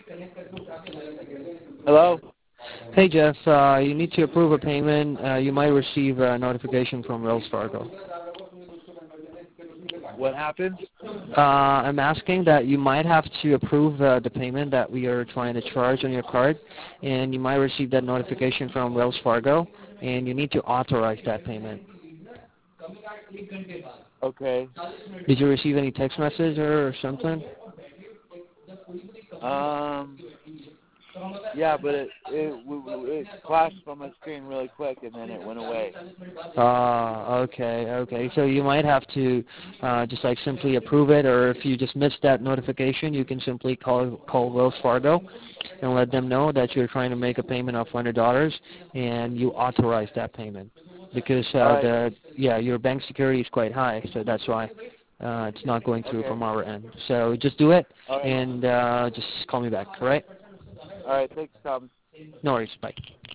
Hello? Hey Jeff, you need to approve a payment. You might receive a notification from Wells Fargo. What happened? I'm asking that you might have to approve the payment that we are trying to charge on your card, and you might receive that notification from Wells Fargo, and you need to authorize that payment. Okay. Did you receive any text message or something? Yeah, but it flashed on my screen really quick and then it went away. Okay. So you might have to just like simply approve it, or if you just missed that notification, you can simply call Wells Fargo and let them know that you're trying to make a payment of $100 and you authorize that payment because Alright. your bank security is quite high, so that's why it's not going through Okay. from our end. So just do it Alright. and just call me back, all right? Alright, thanks, Tom. No worries, bye.